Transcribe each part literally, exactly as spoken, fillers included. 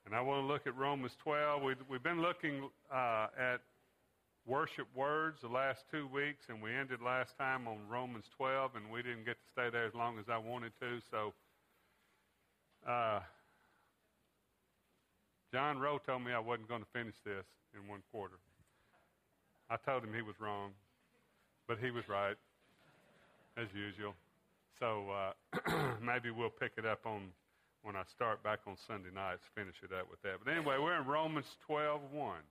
And I want to look at Romans twelve. We've, we've been looking uh, at worship words the last two weeks, and we ended last time on Romans twelve, and we didn't get to stay there as long as I wanted to. So uh, John Rowe told me I wasn't going to finish this in one quarter. I told him he was wrong, but he was right, as usual. So uh, maybe we'll pick it up on when I start back on Sunday nights, finish it up with that. But anyway, we're in Romans twelve one.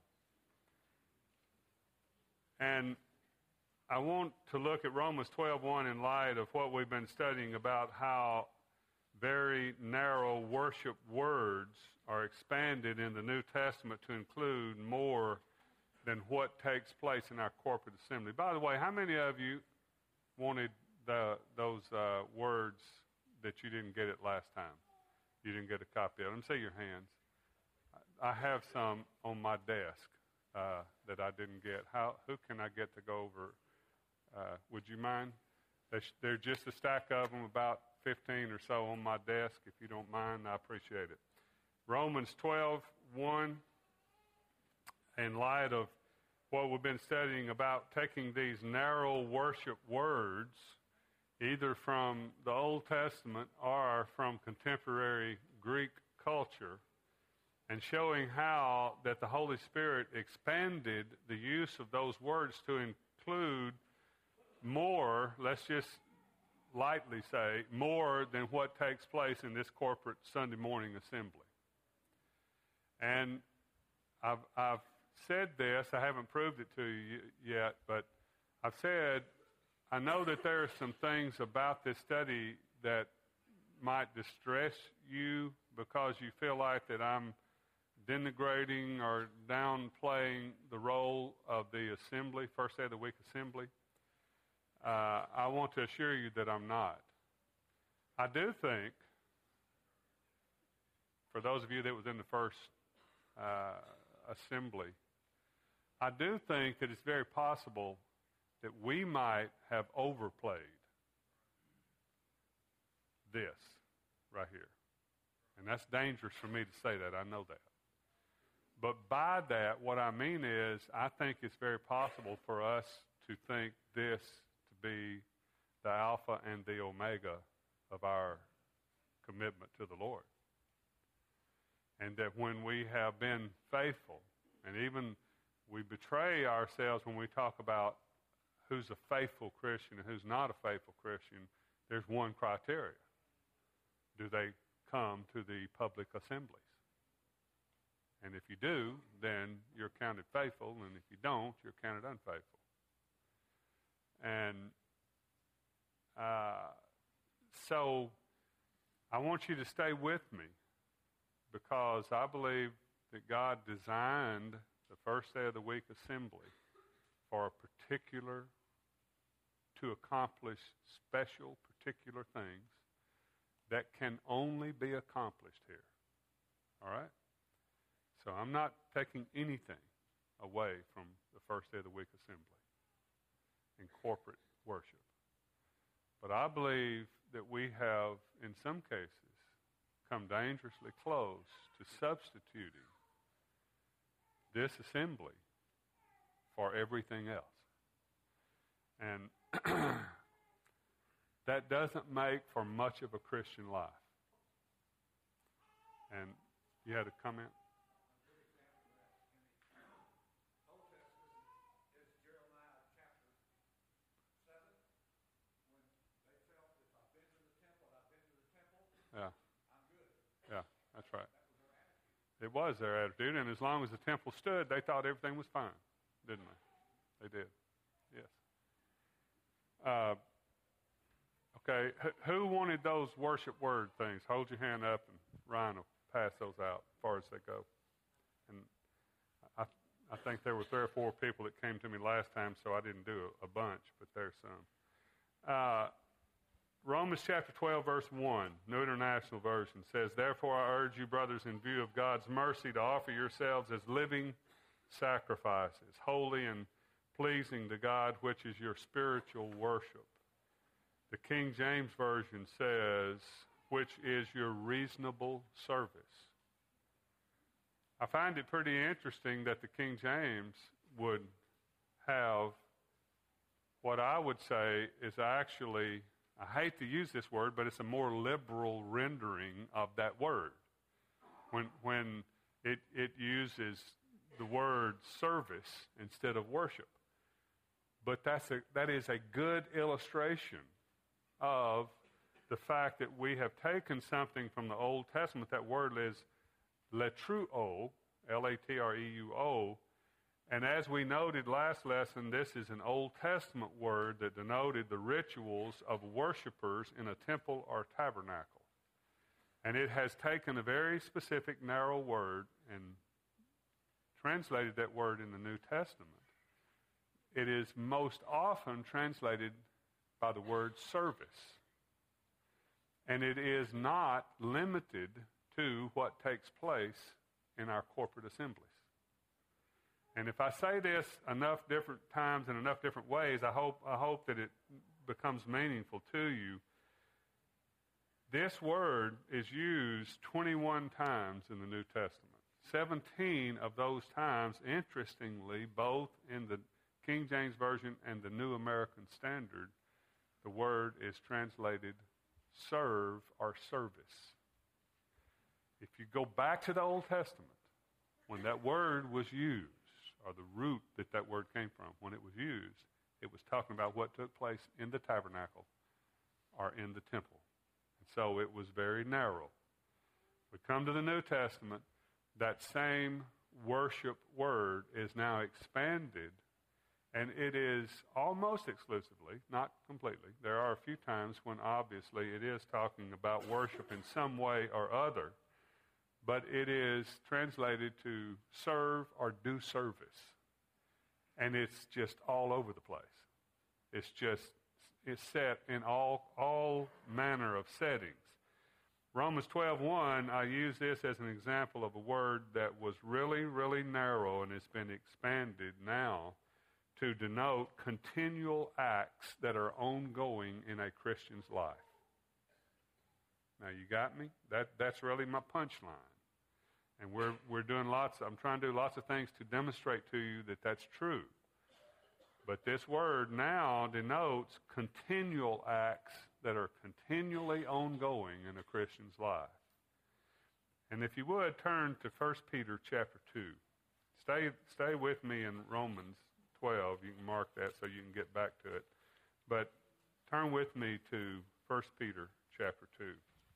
And I want to look at Romans twelve one in light of what we've been studying about how very narrow worship words are expanded in the New Testament to include more than what takes place in our corporate assembly. By the way, how many of you wanted the, those uh, words that you didn't get it last time? You didn't get a copy of it. Let me see your hands. I have some on my desk uh, that I didn't get. How? Who can I get to go over? Uh, would you mind? There's just a stack of them, about fifteen or so on my desk. If you don't mind, I appreciate it. Romans twelve one, in light of what we've been studying about taking these narrow worship words, either from the Old Testament or from contemporary Greek culture, and showing how that the Holy Spirit expanded the use of those words to include more, let's just lightly say, more than what takes place in this corporate Sunday morning assembly. And I've, I've said this, I haven't proved it to you yet, but I've said I know that there are some things about this study that might distress you because you feel like that I'm denigrating or downplaying the role of the assembly, first day of the week assembly. Uh, I want to assure you that I'm not. I do think, for those of you that was in the first uh, assembly, I do think that it's very possible that we might have overplayed this right here. And that's dangerous for me to say that. I know that. But by that, what I mean is, I think it's very possible for us to think this to be the alpha and the omega of our commitment to the Lord. And that when we have been faithful, and even we betray ourselves when we talk about who's a faithful Christian and who's not a faithful Christian, there's one criteria. Do they come to the public assemblies? And if you do, then you're counted faithful, and if you don't, you're counted unfaithful. And uh, so I want you to stay with me, because I believe that God designed the first day of the week assembly for a particular, to accomplish special, particular things that can only be accomplished here. All right? So I'm not taking anything away from the first day of the week assembly in corporate worship. But I believe that we have, in some cases, come dangerously close to substituting this assembly for everything else. And that doesn't make for much of a Christian life. And you had a comment? Yeah. I'm good. Yeah, that's right. It was their attitude, and as long as the temple stood, they thought everything was fine, didn't they? They did. Yes. Uh, okay, H- who wanted those worship word things? Hold your hand up, and Ryan will pass those out as far as they go. And I, I think there were three or four people that came to me last time, so I didn't do a, a bunch, but there's some. Uh, Romans chapter twelve, verse one, New International Version, says, "Therefore I urge you, brothers, in view of God's mercy, to offer yourselves as living sacrifices, holy and pleasing to God, which is your spiritual worship." The King James Version says, "which is your reasonable service." I find it pretty interesting that the King James would have what I would say is actually, I hate to use this word, but it's a more liberal rendering of that word. When when it, it uses the word service instead of worship. But that's a, that is a good illustration of the fact that we have taken something from the Old Testament. That word is letruo, L A T R E U O. And as we noted last lesson, this is an Old Testament word that denoted the rituals of worshipers in a temple or tabernacle. And it has taken a very specific, narrow word and translated that word in the New Testament. It is most often translated by the word service. And it is not limited to what takes place in our corporate assemblies. And if I say this enough different times in enough different ways, I hope I hope that it becomes meaningful to you. This word is used twenty-one times in the New Testament. seventeen of those times, interestingly, both in the King James Version and the New American Standard, the word is translated serve or service. If you go back to the Old Testament, when that word was used, or the root that that word came from, when it was used, it was talking about what took place in the tabernacle or in the temple. And so it was very narrow. We come to the New Testament, that same worship word is now expanded, and it is almost exclusively, not completely. There are a few times when obviously it is talking about worship in some way or other, but it is translated to serve or do service. And it's just all over the place. It's just, it's set in all, all manner of settings. Romans twelve one, I use this as an example of a word that was really, really narrow and has been expanded now to denote continual acts that are ongoing in a Christian's life. Now, you got me? That that's really my punchline. And we're we're doing lots, I'm trying to do lots of things to demonstrate to you that that's true. But this word now denotes continual acts that are continually ongoing in a Christian's life. And if you would, turn to First Peter chapter two. Stay stay with me in Romans twelve. You can mark that so you can get back to it. But turn with me to First Peter chapter two.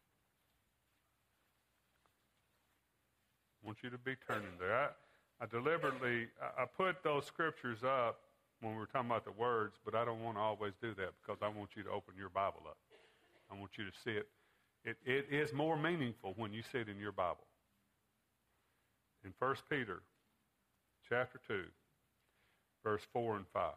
I want you to be turning there. I, I deliberately, I, I put those scriptures up when we were talking about the words, but I don't want to always do that because I want you to open your Bible up. I want you to see it. It, it is more meaningful when you see it in your Bible. In First Peter chapter two, verse four and five.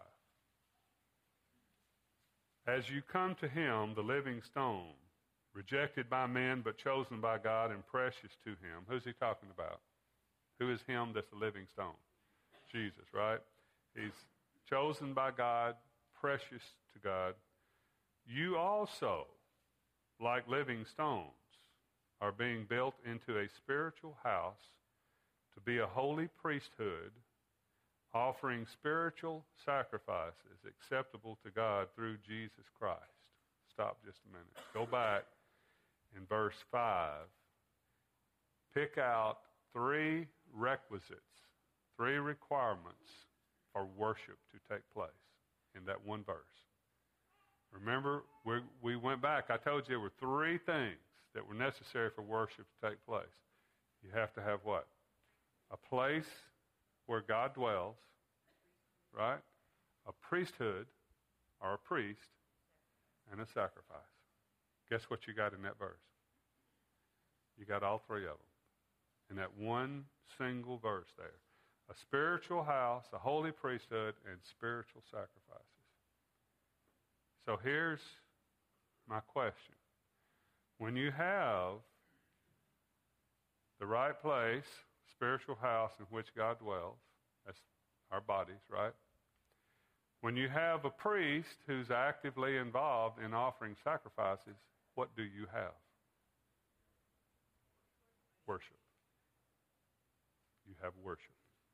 As you come to him, the living stone, rejected by men, but chosen by God and precious to him. Who's he talking about? Who is him that's the living stone? Jesus, right? He's chosen by God, precious to God. You also, like living stones, are being built into a spiritual house to be a holy priesthood, offering spiritual sacrifices acceptable to God through Jesus Christ. Stop just a minute. Go back. In verse five, pick out three requisites, three requirements for worship to take place in that one verse. Remember, we, we went back. I told you there were three things that were necessary for worship to take place. You have to have what? A place where God dwells, right? A priesthood, or a priest, and a sacrifice. Guess what you got in that verse? You got all three of them in that one single verse there. A spiritual house, a holy priesthood, and spiritual sacrifices. So here's my question. When you have the right place, spiritual house in which God dwells, that's our bodies, right? When you have a priest who's actively involved in offering sacrifices, what do you have? Worship. have worship.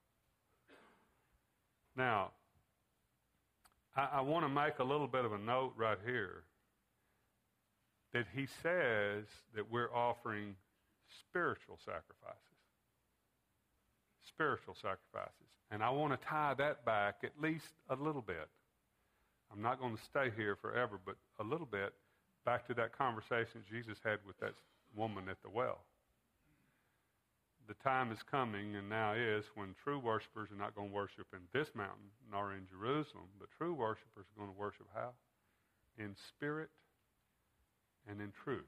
Now, I, I want to make a little bit of a note right here that he says that we're offering spiritual sacrifices. Spiritual sacrifices. And I want to tie that back at least a little bit. I'm not going to stay here forever, but a little bit back to that conversation Jesus had with that woman at the well. The time is coming, and now is, when true worshipers are not going to worship in this mountain, nor in Jerusalem, but true worshipers are going to worship how? In spirit and in truth.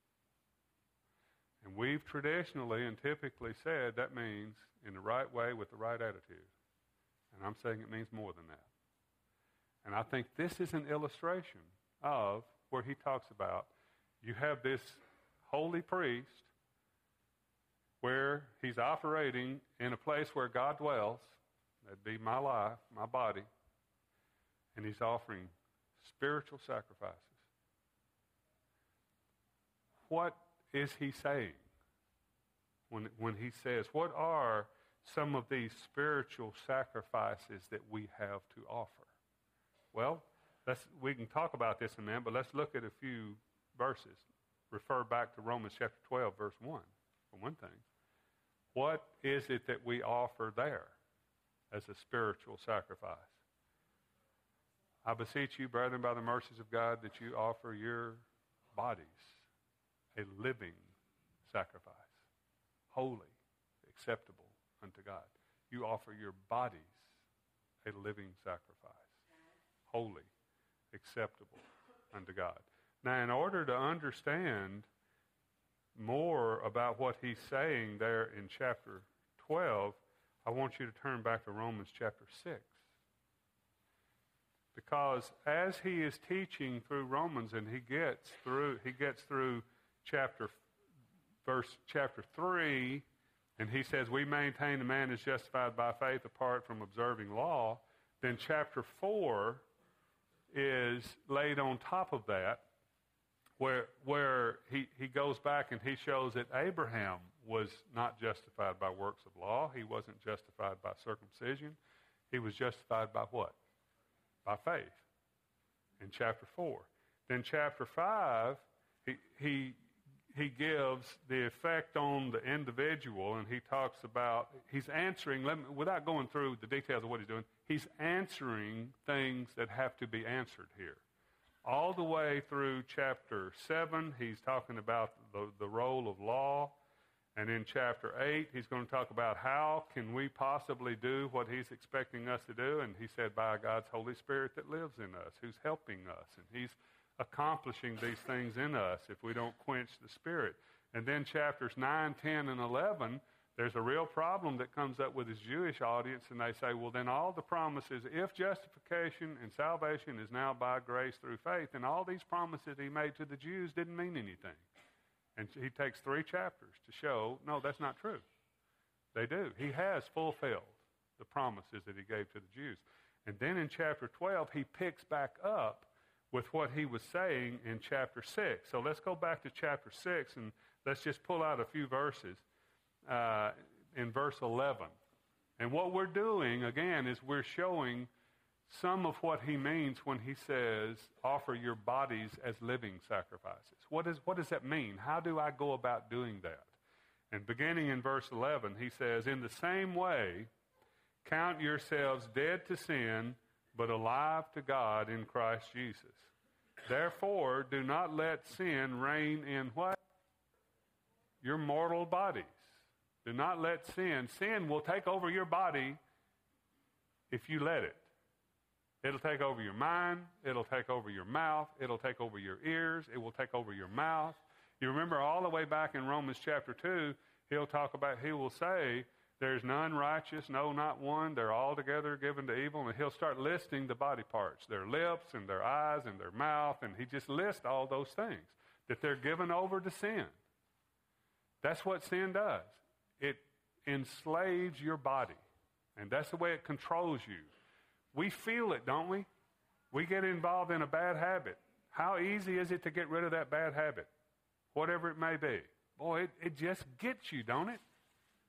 And we've traditionally and typically said that means in the right way with the right attitude. And I'm saying it means more than that. And I think this is an illustration of where he talks about you have this holy priest where he's operating in a place where God dwells. That'd be my life, my body. And he's offering spiritual sacrifices. What is he saying when, when he says, what are some of these spiritual sacrifices that we have to offer? Well, let's, we can talk about this in a minute, but let's look at a few verses. Refer back to Romans chapter twelve, verse one, for one thing. What is it that we offer there as a spiritual sacrifice? I beseech you, brethren, by the mercies of God, that you offer your bodies a living sacrifice, holy, acceptable unto God. You offer your bodies a living sacrifice, holy, acceptable unto God. Now, in order to understand more about what he's saying there in chapter twelve, I want you to turn back to Romans chapter six. Because as he is teaching through Romans, and he gets through he gets through chapter verse chapter three, and he says we maintain a man is justified by faith apart from observing law, then chapter four is laid on top of that, where where he, he goes back and he shows that Abraham was not justified by works of law. He wasn't justified by circumcision. He was justified by what? By faith. In chapter four. Then chapter five, he he he gives the effect on the individual, and he talks about, he's answering, let me, without going through the details of what he's doing, he's answering things that have to be answered here. All the way through chapter seven, he's talking about the, the role of law. And in chapter eight, he's going to talk about how can we possibly do what he's expecting us to do. And he said, by God's Holy Spirit that lives in us, who's helping us. And he's accomplishing these things in us if we don't quench the Spirit. And then chapters nine, ten, and eleven, there's a real problem that comes up with his Jewish audience, and they say, well, then all the promises, if justification and salvation is now by grace through faith, then all these promises he made to the Jews didn't mean anything. And he takes three chapters to show, no, that's not true. They do. He has fulfilled the promises that he gave to the Jews. And then in chapter twelve, he picks back up with what he was saying in chapter six. So let's go back to chapter six, and let's just pull out a few verses. Uh, in verse eleven. And what we're doing, again, is we're showing some of what he means when he says, offer your bodies as living sacrifices. What, is, what does that mean? How do I go about doing that? And beginning in verse eleven, he says, in the same way, count yourselves dead to sin, but alive to God in Christ Jesus. Therefore, do not let sin reign in what? Your mortal bodies. Do not let sin. Sin will take over your body if you let it. It'll take over your mind. It'll take over your mouth. It'll take over your ears. It will take over your mouth. You remember all the way back in Romans chapter two, he'll talk about, he will say, there's none righteous, no, not one. They're all together given to evil. And he'll start listing the body parts, their lips and their eyes and their mouth. And he just lists all those things, that they're given over to sin. That's what sin does. It enslaves your body, and that's the way it controls you. We feel it, don't we? We get involved in a bad habit. How easy is it to get rid of that bad habit, whatever it may be? Boy, it, it just gets you, don't it?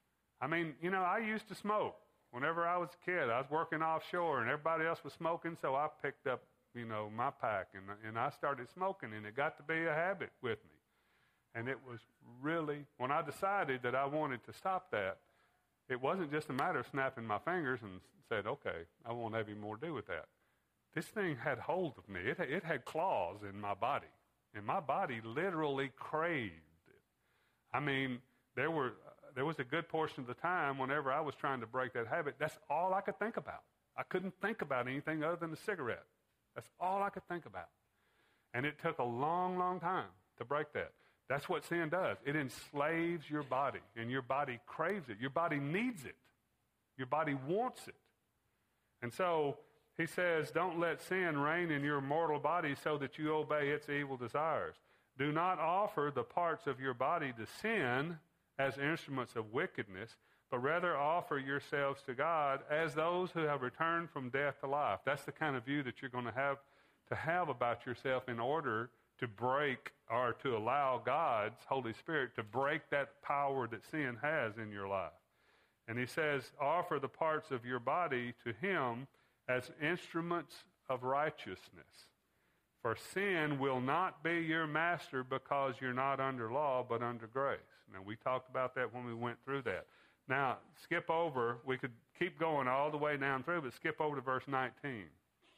I mean, you know, I used to smoke. Whenever I was a kid, I was working offshore, and everybody else was smoking, so I picked up, you know, my pack, and, and I started smoking, and it got to be a habit with me. And it was really, when I decided that I wanted to stop that, it wasn't just a matter of snapping my fingers and said, okay, I won't have any more to do with that. This thing had hold of me. It, it had claws in my body, and my body literally craved it. I mean, there were there was a good portion of the time whenever I was trying to break that habit, that's all I could think about. I couldn't think about anything other than a cigarette. That's all I could think about. And it took a long, long time to break that. That's what sin does. It enslaves your body, and your body craves it. Your body needs it. Your body wants it. And so he says, don't let sin reign in your mortal body so that you obey its evil desires. Do not offer the parts of your body to sin as instruments of wickedness, but rather offer yourselves to God as those who have returned from death to life. That's the kind of view that you're going to have to have about yourself in order to break or to allow God's Holy Spirit to break that power that sin has in your life. And he says, offer the parts of your body to him as instruments of righteousness. For sin will not be your master because you're not under law but under grace. Now, we talked about that when we went through that. Now, skip over. We could keep going all the way down through, but skip over to verse nineteen.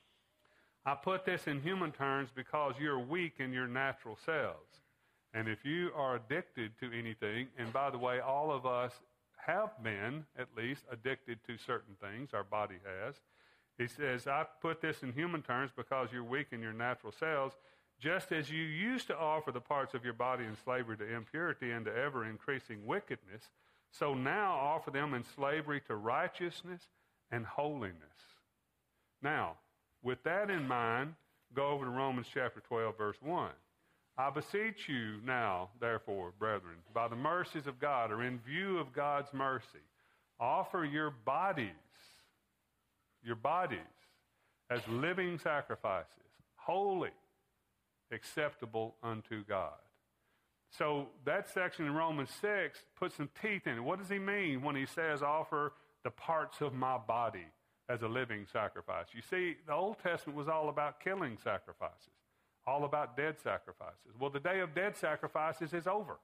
I put this in human terms because you're weak in your natural selves. And if you are addicted to anything, and by the way, all of us have been, at least, addicted to certain things, our body has. He says, I put this in human terms because you're weak in your natural selves, just as you used to offer the parts of your body in slavery to impurity and to ever-increasing wickedness, so now offer them in slavery to righteousness and holiness. Now, with that in mind, go over to Romans chapter twelve, verse one. I beseech you now, therefore, brethren, by the mercies of God, or in view of God's mercy, offer your bodies, your bodies, as living sacrifices, holy, acceptable unto God. So that section in Romans six puts some teeth in it. What does he mean when he says offer the parts of my body as a living sacrifice? You see, the Old Testament was all about killing sacrifices, all about dead sacrifices. Well, the day of dead sacrifices is over.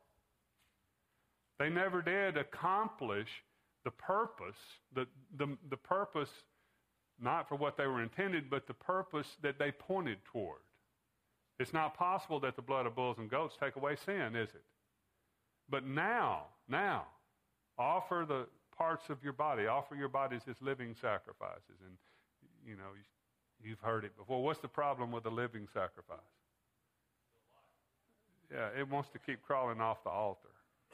They never did accomplish the purpose, the, the, the purpose not for what they were intended, but the purpose that they pointed toward. It's not possible that the blood of bulls and goats take away sin, is it? But now, now, offer the parts of your body, offer your bodies as living sacrifices. And, you know, you've heard it before. What's the problem with a living sacrifice? Yeah, it wants to keep crawling off the altar.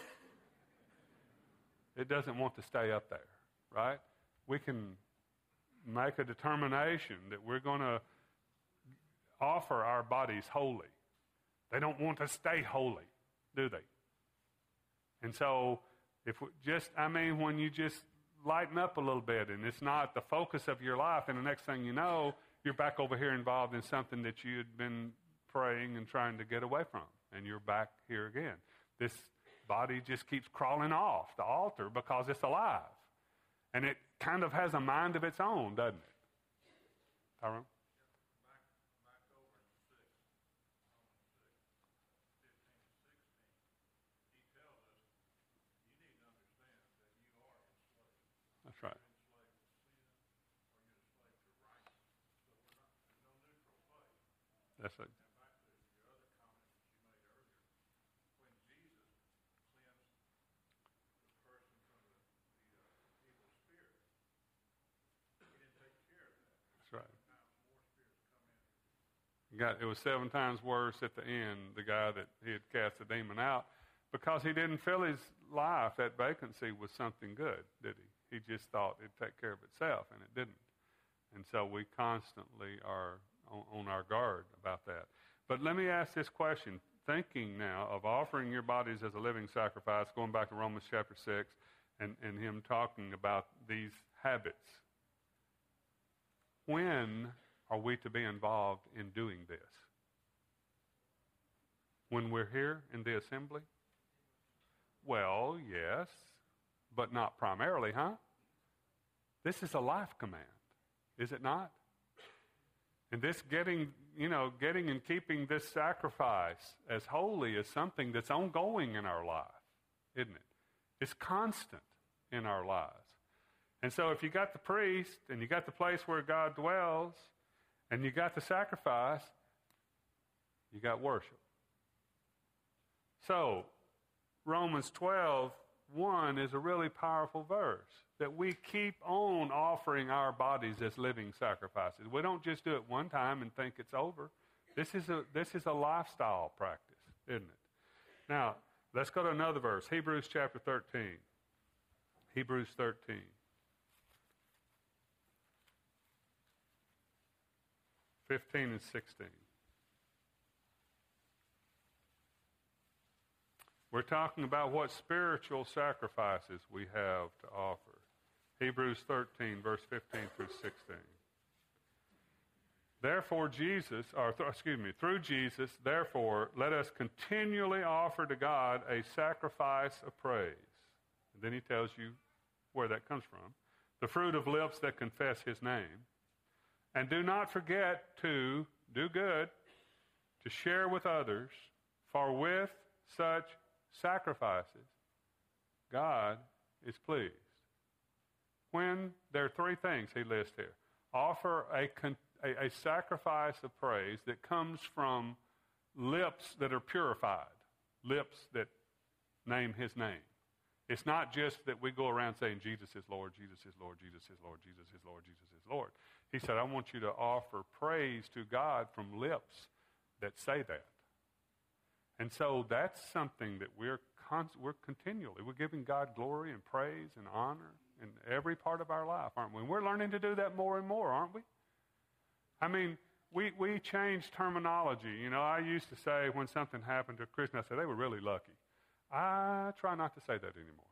It doesn't want to stay up there, right? We can make a determination that we're going to offer our bodies holy. They don't want to stay holy, do they? And so, if we just, I mean, when you just lighten up a little bit and it's not the focus of your life, and the next thing you know, you're back over here involved in something that you had been praying and trying to get away from, and you're back here again. This body just keeps crawling off the altar because it's alive. And it kind of has a mind of its own, doesn't it? Tyrone? That's right. That's it. That's right. Got, it was seven times worse at the end, the guy that he had cast the demon out, because he didn't fill his life, that vacancy, with something good, did he? He just thought it'd take care of itself, and it didn't. And so we constantly are on, on our guard about that. But let me ask this question. Thinking now of offering your bodies as a living sacrifice, going back to Romans chapter six, and, and him talking about these habits. When are we to be involved in doing this? When we're here in the assembly? Well, yes, but not primarily, huh? This is a life command, is it not? And this getting, you know, getting and keeping this sacrifice as holy is something that's ongoing in our life, isn't it? It's constant in our lives. And so if you got the priest, and you got the place where God dwells, and you got the sacrifice, you got worship. So, Romans twelve one is a really powerful verse, that we keep on offering our bodies as living sacrifices. We don't just do it one time and think it's over. This is a, this is a lifestyle practice, isn't it? Now, let's go to another verse, Hebrews chapter thirteen. Hebrews thirteen. fifteen and sixteen. We're talking about what spiritual sacrifices we have to offer. Hebrews thirteen, verse fifteen through sixteen. Therefore, Jesus, or th- excuse me, through Jesus, therefore, let us continually offer to God a sacrifice of praise. And then he tells you where that comes from. The fruit of lips that confess his name. And do not forget to do good, to share with others, for with such sacrifices, God is pleased. When there are three things he lists here. Offer a, con- a, a sacrifice of praise that comes from lips that are purified, lips that name his name. It's not just that we go around saying, Jesus is Lord, Jesus is Lord, Jesus is Lord, Jesus is Lord, Jesus is Lord. He said, I want you to offer praise to God from lips that say that. And so that's something that we're con- we're continually, we're giving God glory and praise and honor in every part of our life, aren't we? And we're learning to do that more and more, aren't we? I mean, we, we change terminology. You know, I used to say when something happened to a Christian, I said, they were really lucky. I try not to say that anymore.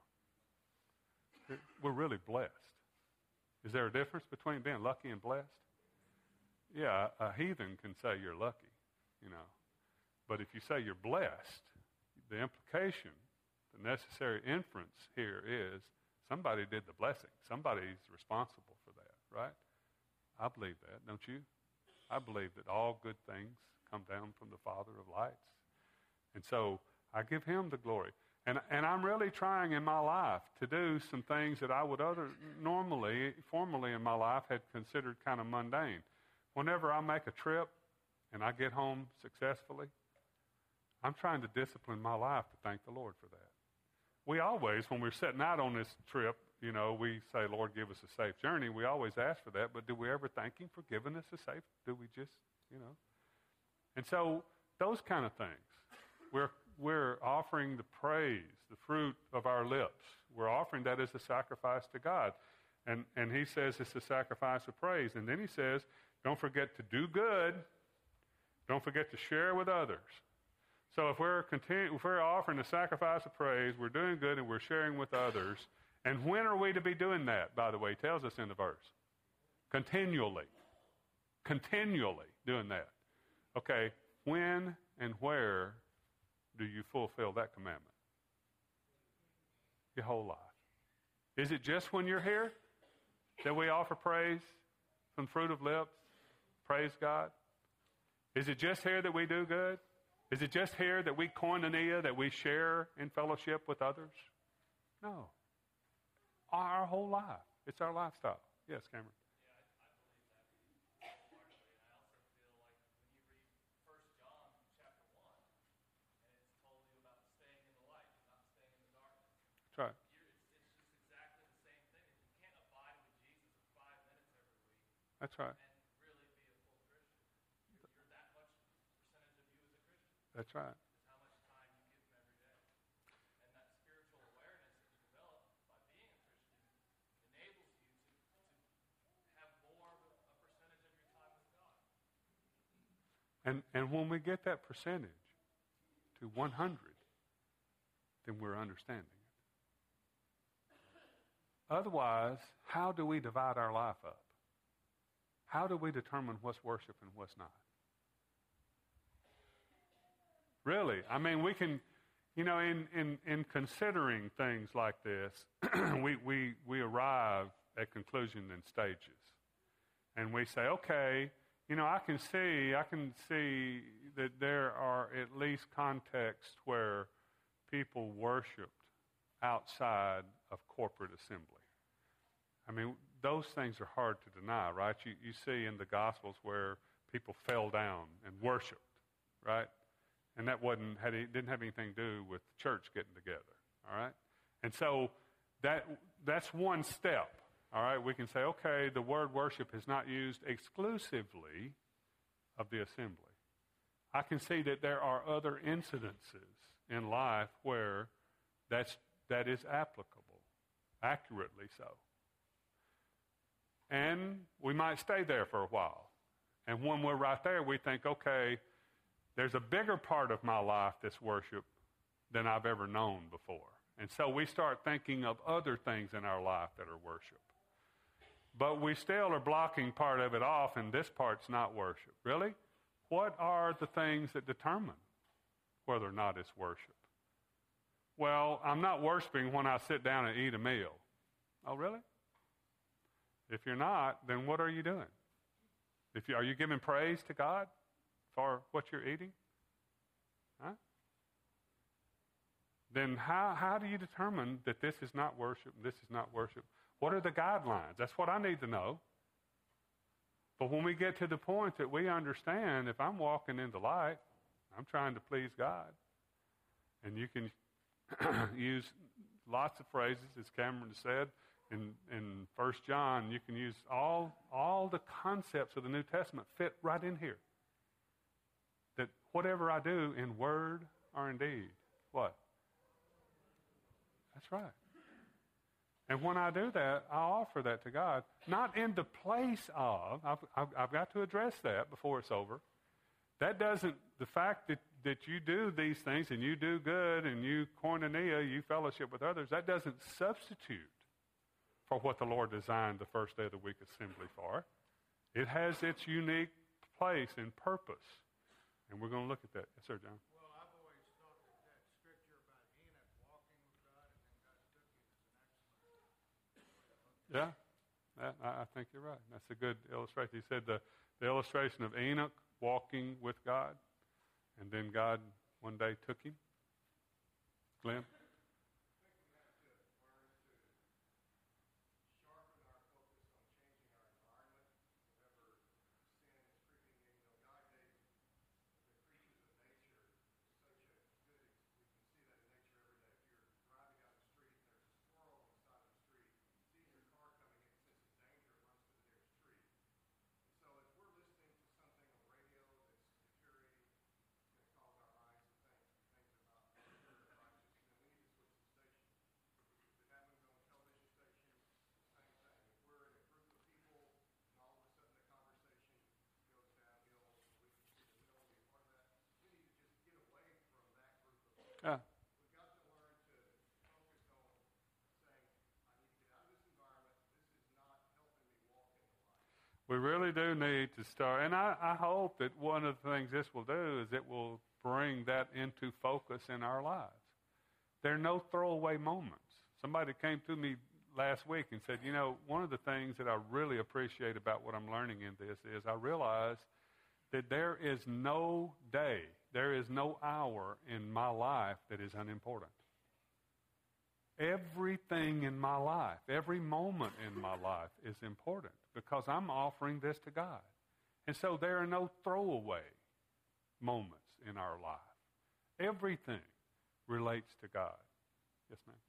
We're really blessed. Is there a difference between being lucky and blessed? Yeah, a heathen can say you're lucky, you know. But if you say you're blessed, the implication, the necessary inference here is somebody did the blessing. Somebody's responsible for that, right? I believe that, don't you? I believe that all good things come down from the Father of lights. And so I give him the glory. And and I'm really trying in my life to do some things that I would other normally, formerly in my life, had considered kind of mundane. Whenever I make a trip and I get home successfully, I'm trying to discipline my life to thank the Lord for that. We always, when we're setting out on this trip, you know, we say, Lord, give us a safe journey. We always ask for that, but do we ever thank him for giving us a safe? Do we just, you know? And so those kind of things. We're we're offering the praise, the fruit of our lips. We're offering that as a sacrifice to God. And and he says it's a sacrifice of praise. And then he says, don't forget to do good. Don't forget to share with others. So if we're continu- if we're offering a sacrifice of praise, we're doing good and we're sharing with others. And when are we to be doing that, by the way? He tells us in the verse. Continually. Continually doing that. Okay, when and where do you fulfill that commandment? Your whole life. Is it just when you're here that we offer praise from fruit of lips? Praise God? Is it just here that we do good? Is it just here that we koinonia, that we share in fellowship with others? No. Our whole life. It's our lifestyle. Yes, Cameron. That's right. That's right. That's right. And and when we get that percentage to one hundred, then we're understanding it. Otherwise, how do we divide our life up? How do we determine what's worship and what's not? Really, I mean, we can, You know, in, in, in considering things like this, we, we, we arrive at conclusion in stages. And we say, okay, you know, I can see, I can see that there are at least contexts where people worshiped outside of corporate assembly. I mean, those things are hard to deny, right? You, you see in the Gospels where people fell down and worshiped, right? And that wasn't had it didn't have anything to do with the church getting together, all right? And so that that's one step, all right? We can say, okay, the word worship is not used exclusively of the assembly. I can see that there are other incidences in life where that's that is applicable, accurately so. And we might stay there for a while. And when we're right there, we think, okay, there's a bigger part of my life that's worship than I've ever known before. And so we start thinking of other things in our life that are worship. But we still are blocking part of it off, and this part's not worship. Really? What are the things that determine whether or not it's worship? Well, I'm not worshiping when I sit down and eat a meal. Oh, really? If you're not, then what are you doing? If you, are you giving praise to God for what you're eating? Huh? Then how, how do you determine that this is not worship and this is not worship? What are the guidelines? That's what I need to know. But when we get to the point that we understand, if I'm walking in the light, I'm trying to please God. And you can use lots of phrases, as Cameron said, in, in First John, you can use all, all the concepts of the New Testament fit right in here. That whatever I do in word or in deed, what? That's right. And when I do that, I offer that to God, not in the place of, I've, I've, I've got to address that before it's over. That doesn't, the fact that, that you do these things and you do good and you koinonia, you fellowship with others, that doesn't substitute for what the Lord designed the first day of the week assembly for. It has its unique place and purpose. And we're going to look at that. Yes, sir, John. Well, I've always thought that that scripture about Enoch walking with God and then God took him is an excellent. Yeah, that, I, I think you're right. That's a good illustration. He said the, the illustration of Enoch walking with God, and then God one day took him. Glenn? Yeah. We've got to learn to focus on saying, I need to get out of this environment. This is not helping me walk in the light. We really do need to start. And I, I hope that one of the things this will do is it will bring that into focus in our lives. There are no throwaway moments. Somebody came to me last week and said, you know, one of the things that I really appreciate about what I'm learning in this is I realize that there is no day, there is no hour in my life that is unimportant. Everything in my life, every moment in my life is important because I'm offering this to God. And so there are no throwaway moments in our life. Everything relates to God. Yes, ma'am.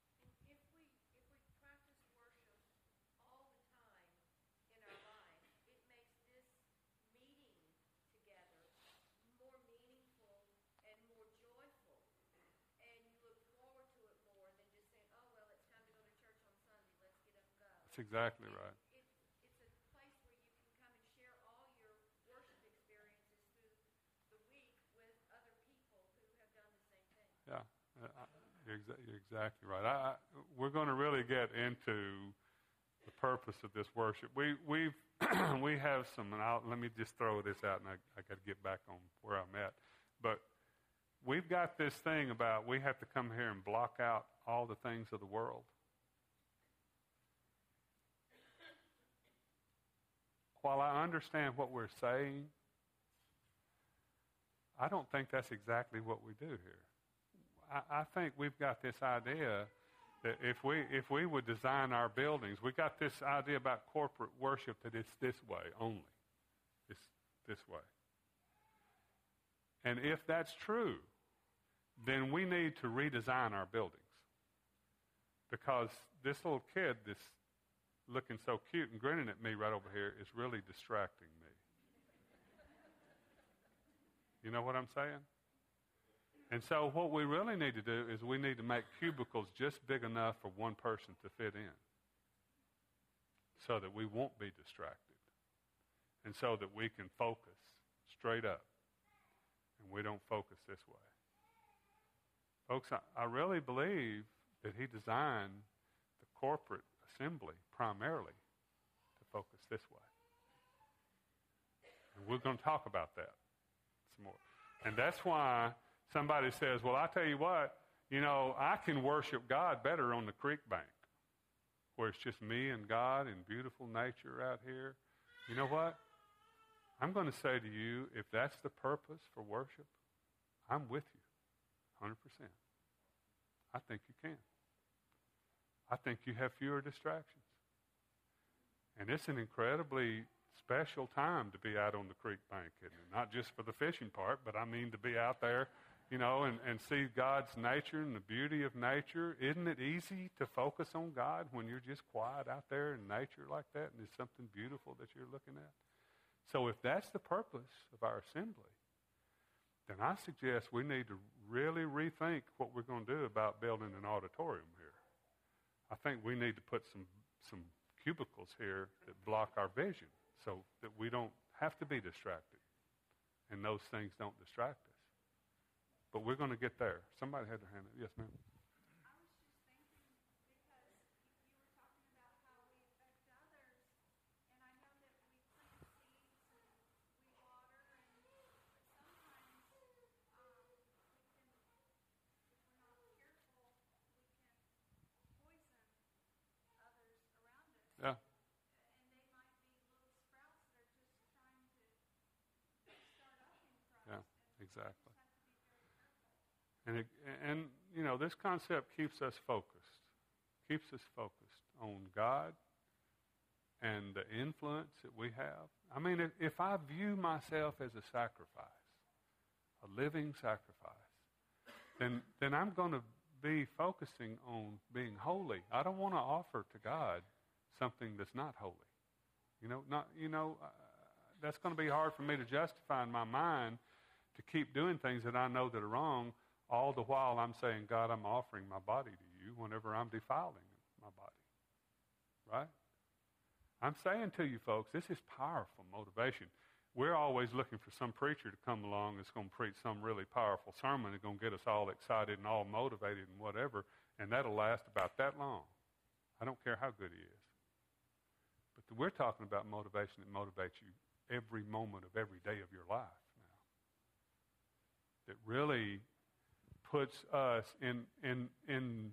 That's exactly right. It, it's a place where you can come and share all your worship experiences through the week with other people who have done the same thing. Yeah, uh, you're, exa- you're exactly right. I, I, we're going to really get into the purpose of this worship. We we've we have some, and I'll, let me just throw this out, and I, I got to get back on where I'm at. But we've got this thing about we have to come here and block out all the things of the world. While I understand what we're saying, I don't think that's exactly what we do here. I, I think we've got this idea that if we if we would design our buildings, we got this idea about corporate worship that it's this way only. It's this way. And if that's true, then we need to redesign our buildings. Because this little kid that's looking so cute and grinning at me right over here is really distracting me. You know what I'm saying? And so what we really need to do is we need to make cubicles just big enough for one person to fit in so that we won't be distracted and so that we can focus straight up and we don't focus this way. Folks, I, I really believe that he designed the corporate assembly primarily to focus this way. And we're going to talk about that some more. And that's why somebody says, well, I tell you what, you know, I can worship God better on the creek bank where it's just me and God and beautiful nature out here. You know what? I'm going to say to you, if that's the purpose for worship, I'm with you one hundred percent. I think you can. I think you have fewer distractions. And it's an incredibly special time to be out on the creek bank, isn't it? Not just for the fishing part, but I mean to be out there, you know, and, and see God's nature and the beauty of nature. Isn't it easy to focus on God when you're just quiet out there in nature like that and there's something beautiful that you're looking at? So if that's the purpose of our assembly, then I suggest we need to really rethink what we're going to do about building an auditorium here. I think we need to put some, some cubicles here that block our vision so that we don't have to be distracted and those things don't distract us. But we're going to get there. Somebody had their hand up. Yes, ma'am. I was just thinking because you were talking about how we affect others, and I know that we plant seeds and we water, and but sometimes um, we can, if we're not careful, we can poison others around us. Yeah. And they might be little sprouts that are just trying to start up in Christ. Yeah, exactly. And we just have to be very careful. And, it, and, you know, this concept keeps us focused, keeps us focused on God and the influence that we have. I mean, if, if I view myself as a sacrifice, a living sacrifice, then, then I'm going to be focusing on being holy. I don't want to offer to God something that's not holy. You know, not, you know, uh, that's going to be hard for me to justify in my mind to keep doing things that I know that are wrong, all the while I'm saying, God, I'm offering my body to you whenever I'm defiling my body. Right? I'm saying to you folks, this is powerful motivation. We're always looking for some preacher to come along that's going to preach some really powerful sermon that's going to get us all excited and all motivated and whatever, and that'll last about that long. I don't care how good he is. But we're talking about motivation that motivates you every moment of every day of your life now. That really puts us in, in, in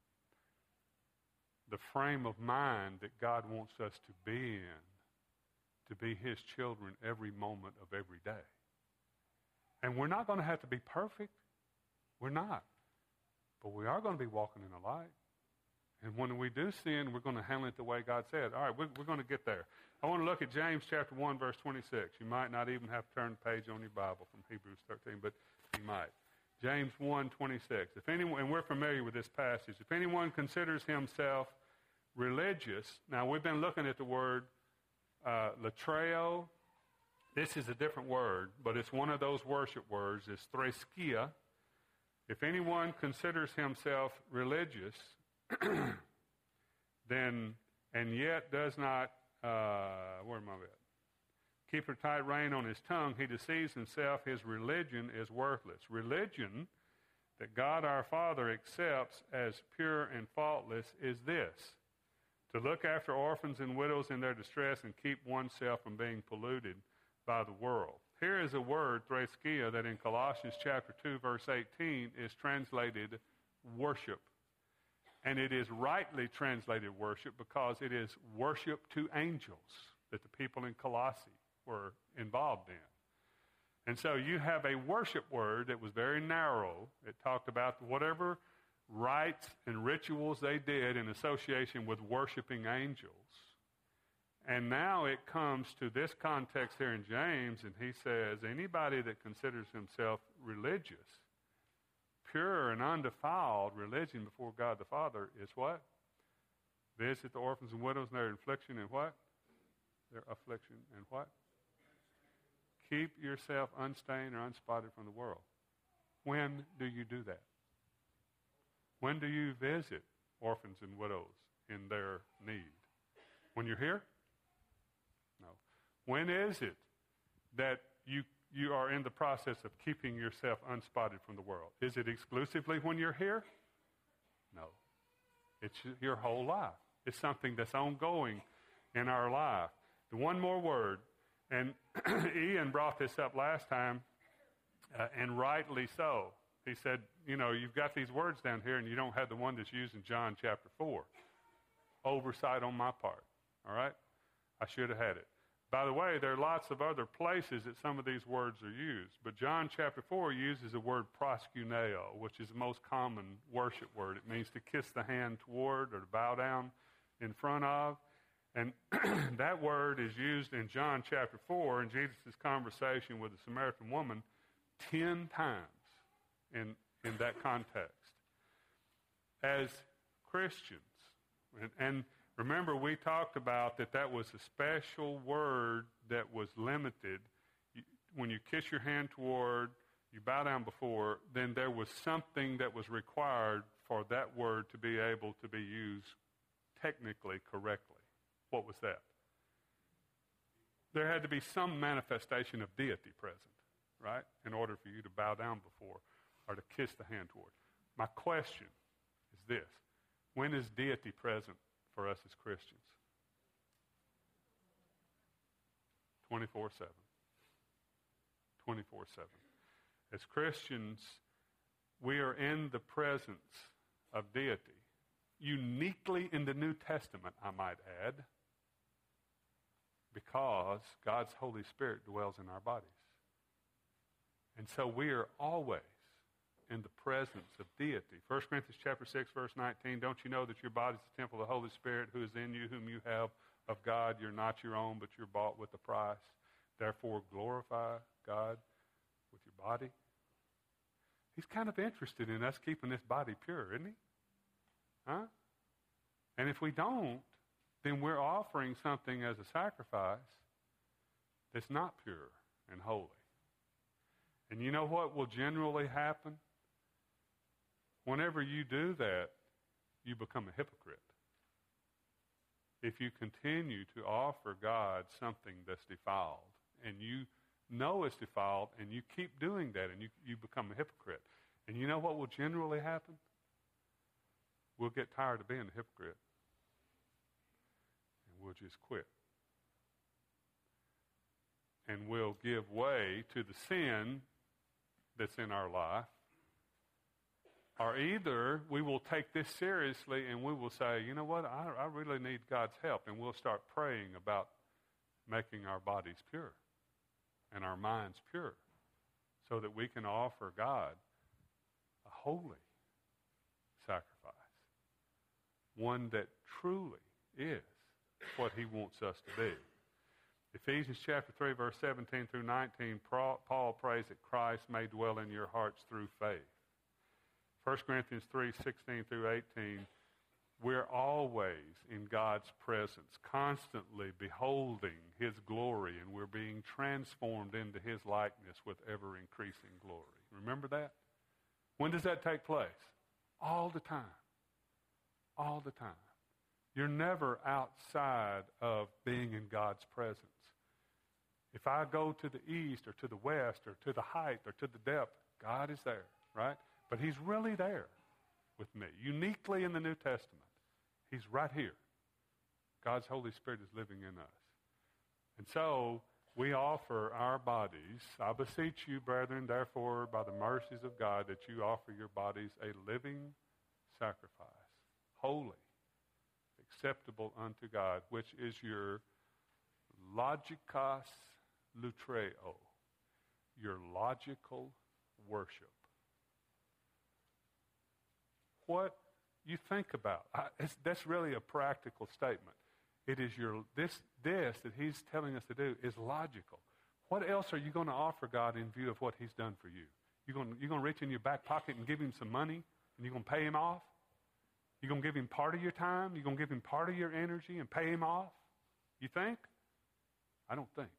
the frame of mind that God wants us to be in, to be his children every moment of every day. And we're not going to have to be perfect. We're not. But we are going to be walking in the light. And when we do sin, we're going to handle it the way God said. All right, we're, we're going to get there. I want to look at James chapter one, verse twenty-six. You might not even have to turn the page on your Bible from Hebrews thirteen, but you might. James one, twenty-six. If anyone, and we're familiar with this passage, if anyone considers himself religious, now we've been looking at the word uh, latreo. This is a different word, but it's one of those worship words. It's threskia. If anyone considers himself religious, then, and yet does not, uh, where am I at? Keep a tight rein on his tongue, he deceives himself, his religion is worthless. Religion that God our Father accepts as pure and faultless is this: to look after orphans and widows in their distress and keep oneself from being polluted by the world. Here is a word, threskia, that in Colossians chapter two, verse eighteen is translated worship. And it is rightly translated worship because it is worship to angels that the people in Colossae were involved in. And so you have a worship word that was very narrow. It talked about whatever rites and rituals they did in association with worshiping angels. And now it comes to this context here in James, and he says, anybody that considers himself religious, pure and undefiled religion before God the Father is what? Visit the orphans and widows in their affliction and what? Their affliction and what? Keep yourself unstained or unspotted from the world. When do you do that? When do you visit orphans and widows in their need? When you're here? No. When is it that you you are in the process of keeping yourself unspotted from the world? Is it exclusively when you're here? No. It's your whole life. It's something that's ongoing in our life. The one more word, and Ian brought this up last time, uh, and rightly so. He said, you know, you've got these words down here, and you don't have the one that's used in John chapter four. Oversight on my part, all right? I should have had it. By the way, there are lots of other places that some of these words are used, but John chapter four uses the word proskuneo, which is the most common worship word. It means to kiss the hand toward or to bow down in front of. And that word is used in John chapter four in Jesus' conversation with the Samaritan woman ten times in, in that context. As Christians, and, and remember we talked about that that was a special word that was limited. You, when you kiss your hand toward, you bow down before, then there was something that was required for that word to be able to be used technically correctly. What was that? There had to be some manifestation of deity present, right, in order for you to bow down before or to kiss the hand toward. My question is this. When is deity present for us as Christians? twenty-four seven. twenty-four seven. As Christians, we are in the presence of deity. Uniquely in the New Testament, I might add, because God's Holy Spirit dwells in our bodies. And so we are always in the presence of deity. First Corinthians chapter six, verse nineteen, don't you know that your body is the temple of the Holy Spirit who is in you, whom you have of God? You're not your own, but you're bought with a price. Therefore, glorify God with your body. He's kind of interested in us keeping this body pure, isn't he? Huh? And if we don't, then we're offering something as a sacrifice that's not pure and holy. And you know what will generally happen? Whenever you do that, you become a hypocrite. If you continue to offer God something that's defiled, and you know it's defiled, and you keep doing that, and you, you become a hypocrite. And you know what will generally happen? We'll get tired of being a hypocrite. And we'll just quit. And we'll give way to the sin that's in our life. Or either we will take this seriously and we will say, you know what, I, I really need God's help. And we'll start praying about making our bodies pure and our minds pure so that we can offer God a holy sacrifice. One that truly is what he wants us to be. Ephesians chapter three, verse seventeen through nineteen, Paul prays that Christ may dwell in your hearts through faith. First Corinthians three, sixteen through eighteen, we're always in God's presence, constantly beholding his glory, and we're being transformed into his likeness with ever-increasing glory. Remember that? When does that take place? All the time. All the time. You're never outside of being in God's presence. If I go to the east or to the west or to the height or to the depth, God is there, right? But he's really there with me, uniquely in the New Testament. He's right here. God's Holy Spirit is living in us. And so we offer our bodies. I beseech you, brethren, therefore, by the mercies of God, that you offer your bodies a living sacrifice, holy, acceptable unto God, which is your logikos lutreo, your logical worship. What you think about, I, it's, that's really a practical statement. It is your this this that he's telling us to do is logical. What else are you going to offer God in view of what he's done for you? You're going you're going to reach in your back pocket and give him some money, and you're going to pay him off? You're going to give him part of your time? You're going to give him part of your energy and pay him off? You think? I don't think.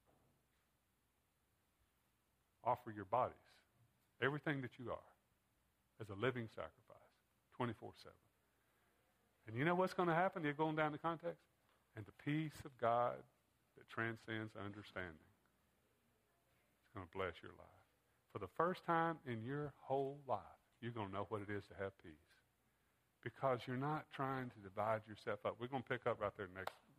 Offer your bodies, everything that you are, as a living sacrifice, twenty-four seven. And you know what's going to happen? You're going down the context? And the peace of God that transcends understanding is going to bless your life. For the first time in your whole life, you're going to know what it is to have peace. Because you're not trying to divide yourself up. We're going to pick up right there next